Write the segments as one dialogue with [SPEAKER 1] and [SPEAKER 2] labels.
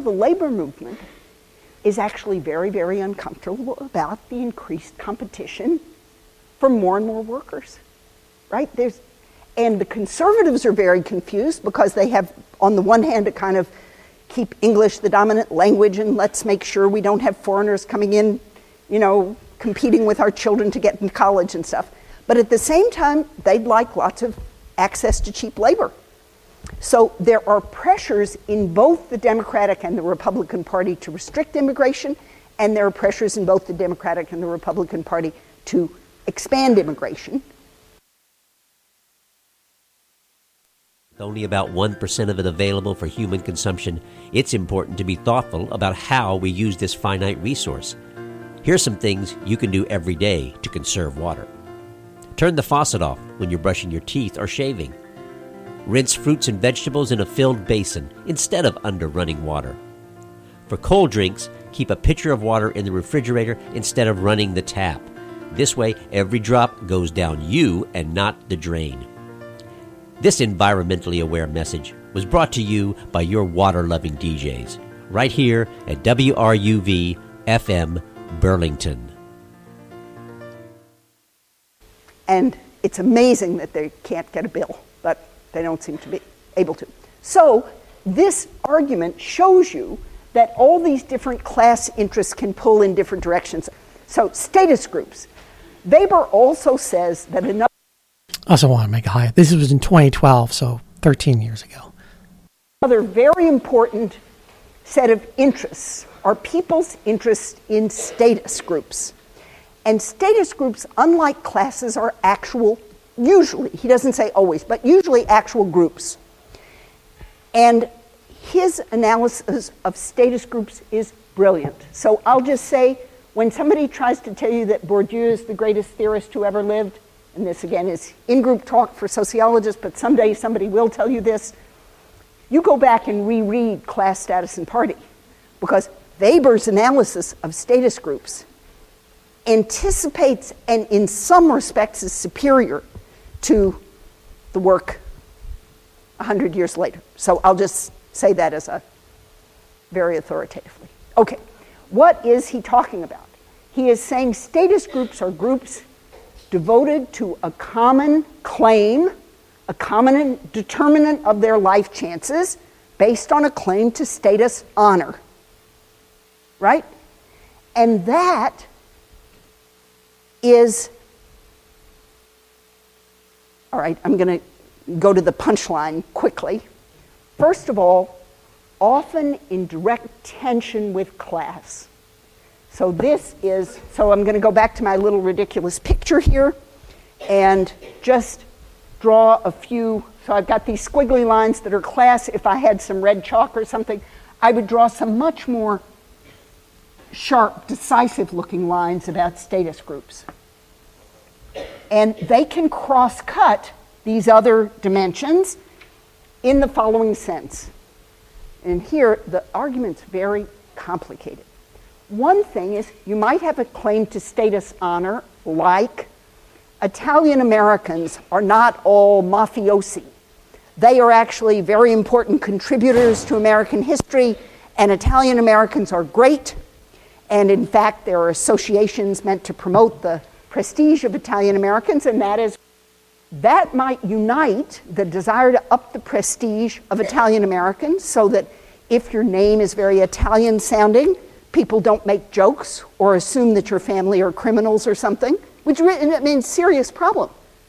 [SPEAKER 1] the labor movement is actually very, very uncomfortable about the increased competition for more and more workers, right? And the conservatives are very confused because they have, on the one hand, to kind of keep English the dominant language and let's make sure we don't have foreigners coming in, competing with our children to get into college and stuff. But at the same time, they'd like lots of access to cheap labor. So there are pressures in both the Democratic and the Republican Party to restrict immigration, and there are pressures in both the Democratic and the Republican Party to expand immigration.
[SPEAKER 2] With only about 1% of it available for human consumption, it's important to be thoughtful about how we use this finite resource. Here's some things you can do every day to conserve water. Turn the faucet off when you're brushing your teeth or shaving. Rinse fruits and vegetables in a filled basin instead of under running water. For cold drinks, keep a pitcher of water in the refrigerator instead of running the tap. This way, every drop goes down you and not the drain. This environmentally aware message was brought to you by your water-loving DJs, right here at WRUV-FM Burlington.
[SPEAKER 1] And it's amazing that they can't get a bill, but they don't seem to be able to. So this argument shows you that all these different class interests can pull in different directions. So status groups. Weber also says that another...
[SPEAKER 3] I also want to make a highlight. This was in 2012, so 13 years ago.
[SPEAKER 1] Another very important set of interests are people's interest in status groups. And status groups, unlike classes, are actual, usually, he doesn't say always, but usually actual groups. And his analysis of status groups is brilliant. So I'll just say, when somebody tries to tell you that Bourdieu is the greatest theorist who ever lived, and this again is in-group talk for sociologists, but someday somebody will tell you this, you go back and reread Class, Status, and Party, because Weber's analysis of status groups anticipates and in some respects is superior to the work 100 years later. So I'll just say that as a very authoritatively. Okay, what is he talking about? He is saying status groups are groups devoted to a common claim, a common determinant of their life chances based on a claim to status honor, right? And that is, all right, I'm going to go to the punchline quickly. First of all, often in direct tension with class. So I'm going to go back to my little ridiculous picture here and just draw a few. So I've got these squiggly lines that are class. If I had some red chalk or something, I would draw some much more sharp, decisive-looking lines about status groups. And they can cross-cut these other dimensions in the following sense. And here, the argument's very complicated. One thing is, you might have a claim to status honor, like Italian Americans are not all mafiosi. They are actually very important contributors to American history, and Italian Americans are great. And in fact, there are associations meant to promote the prestige of Italian Americans, and that might unite the desire to up the prestige of Italian Americans so that if your name is very Italian sounding, people don't make jokes or assume that your family are criminals or something, which means serious problem.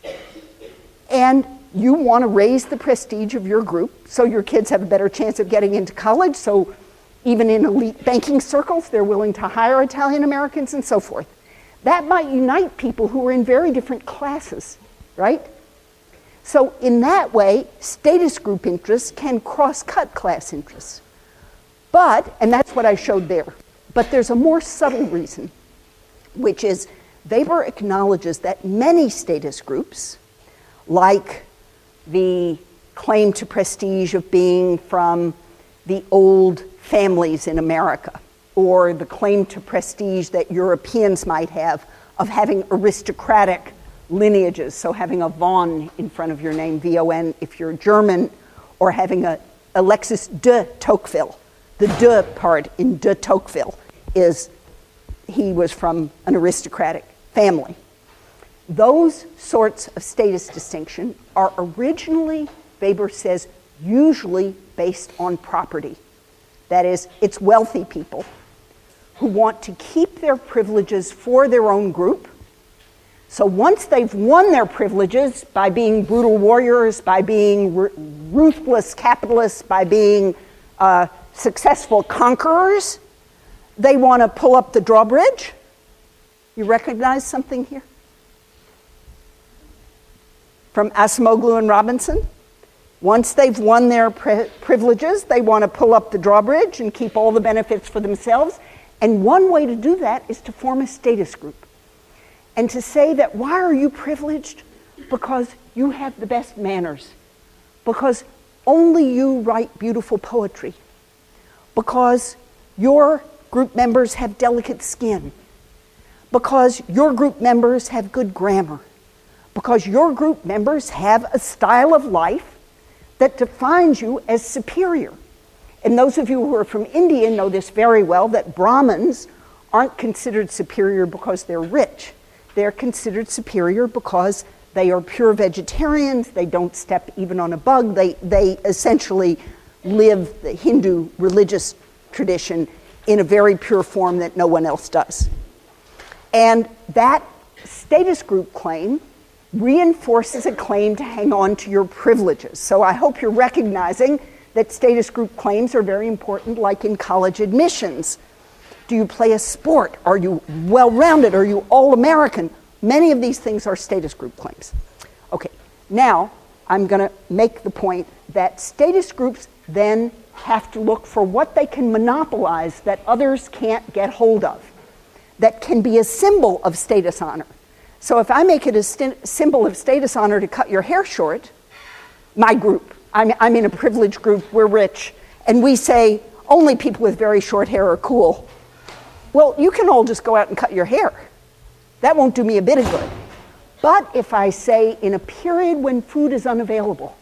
[SPEAKER 1] And you want to raise the prestige of your group so your kids have a better chance of getting into college, so even in elite banking circles, they're willing to hire Italian Americans and so forth. That might unite people who are in very different classes, right? So in that way, status group interests can cross-cut class interests. But, and that's what I showed there, but there's a more subtle reason, which is Weber acknowledges that many status groups, like the claim to prestige of being from the old families in America, or the claim to prestige that Europeans might have of having aristocratic lineages, so having a von in front of your name, V-O-N, if you're German, or having a Alexis de Tocqueville, the de part in de Tocqueville is he was from an aristocratic family. Those sorts of status distinction are originally, Weber says, usually based on property. That is, it's wealthy people who want to keep their privileges for their own group. So once they've won their privileges by being brutal warriors, by being ruthless capitalists, by being successful conquerors, they want to pull up the drawbridge. You recognize something here? From Acemoglu and Robinson? Once they've won their privileges, they want to pull up the drawbridge and keep all the benefits for themselves. And one way to do that is to form a status group. And to say that, why are you privileged? Because you have the best manners. Because only you write beautiful poetry. Because your group members have delicate skin. Because your group members have good grammar. Because your group members have a style of life that defines you as superior. And those of you who are from India know this very well, that Brahmins aren't considered superior because they're rich. They're considered superior because they are pure vegetarians, they don't step even on a bug, they essentially live the Hindu religious tradition in a very pure form that no one else does. And that status group claim reinforces a claim to hang on to your privileges. So I hope you're recognizing that status group claims are very important, like in college admissions. Do you play a sport? Are you well-rounded? Are you all-American? Many of these things are status group claims. Okay, now I'm going to make the point that status groups then have to look for what they can monopolize that others can't get hold of, that can be a symbol of status honor. So if I make it a symbol of status honor to cut your hair short, my group, I'm in a privileged group, we're rich, and we say only people with very short hair are cool. Well, you can all just go out and cut your hair. That won't do me a bit of good. But if I say in a period when food is unavailable,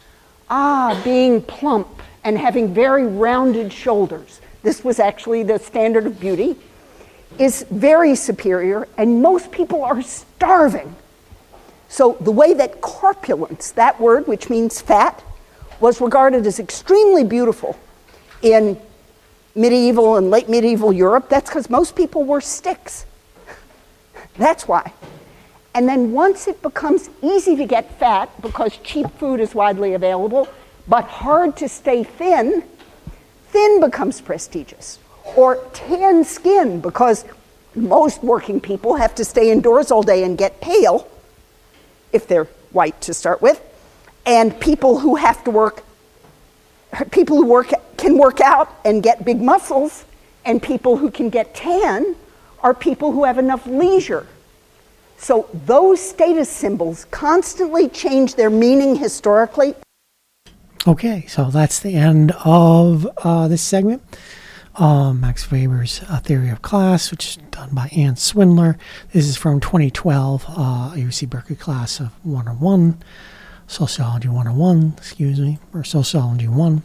[SPEAKER 1] being plump and having very rounded shoulders, this was actually the standard of beauty, is very superior, and most people are starving. So the way that corpulence, that word which means fat, was regarded as extremely beautiful in medieval and late medieval Europe, that's because most people were sticks. That's why. And then once it becomes easy to get fat because cheap food is widely available, but hard to stay thin, thin becomes prestigious. Or tan skin, because most working people have to stay indoors all day and get pale, if they're white to start with. And people who have to work, people who work can work out and get big muscles, and people who can get tan are people who have enough leisure. So those status symbols constantly change their meaning historically.
[SPEAKER 3] Okay, so that's the end of this segment. Max Weber's Theory of Class, which is done by Ann Swindler. This is from 2012, UC Berkeley class of 101, Sociology 101, or Sociology 1.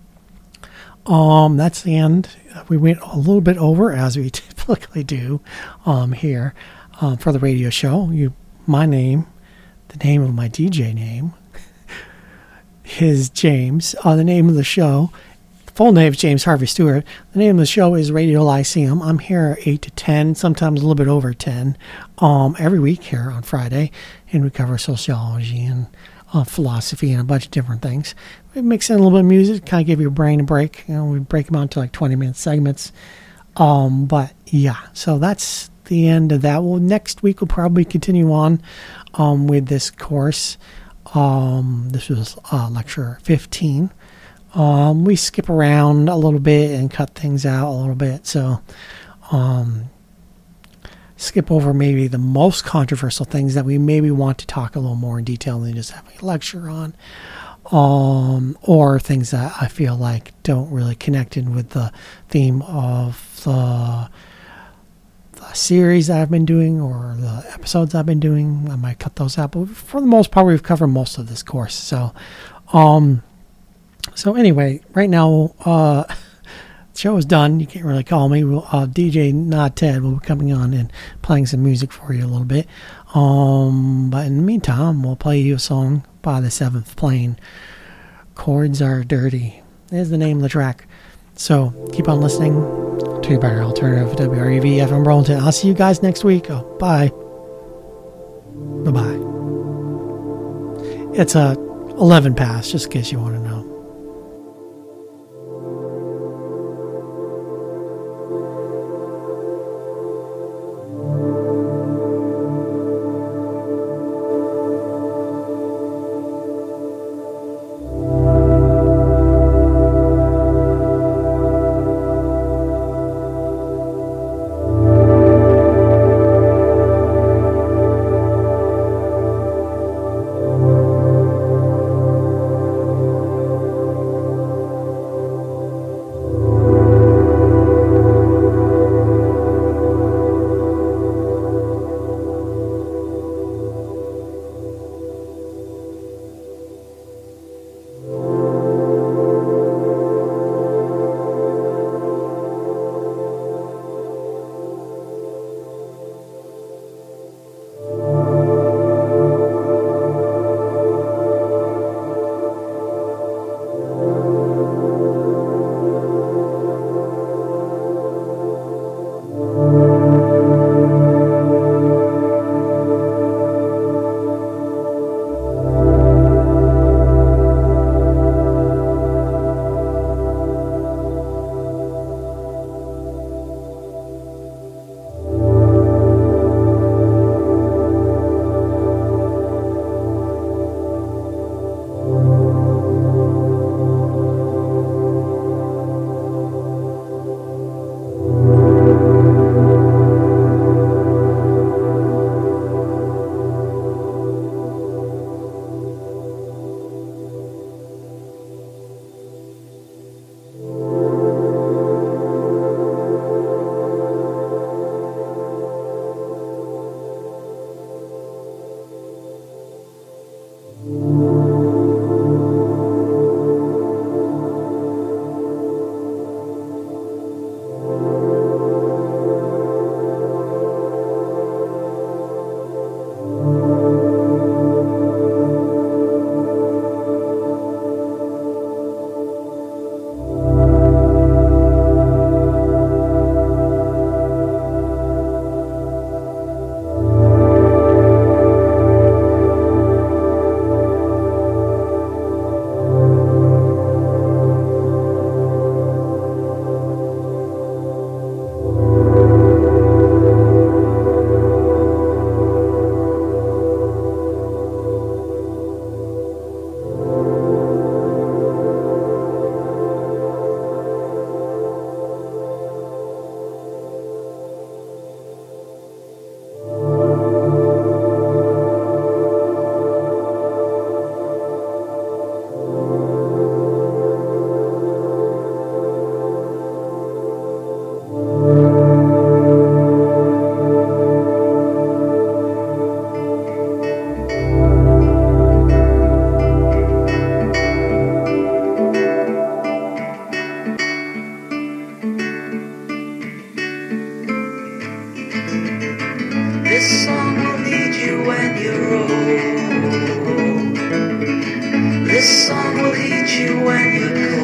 [SPEAKER 3] That's the end. We went a little bit over, as we typically do here for the radio show. My name, the name of my DJ name, is James. The name of the show, full name is James Harvey Stewart. The name of the show is Radio Lyceum. I'm here 8 to 10, sometimes a little bit over 10, every week here on Friday, and we cover sociology and philosophy and a bunch of different things. We mix in a little bit of music, kind of give your brain a break. We break them out into like 20-minute segments. But yeah, so that's the end of that. Well, next week we'll probably continue on with this course. This was lecture 15. We skip around a little bit and cut things out a little bit. So skip over maybe the most controversial things that we maybe want to talk a little more in detail than just having a lecture on, or things that I feel like don't really connect in with the theme of the series that I've been doing or the episodes I've been doing. I might cut those out, but for the most part, we've covered most of this course. So anyway, right now, the show is done. You can't really call me. DJ Not Ted will be coming on and playing some music for you a little bit. But in the meantime, we'll play you a song by the Seventh Plane. Chords Are Dirty is the name of the track. So keep on listening to your better alternative, WREV FM Burlington. I'll see you guys next week. Oh, bye. Bye-bye. It's 11 past, just in case you want to know.
[SPEAKER 4] This song will lead you when you're old. This song will lead you when you're cold.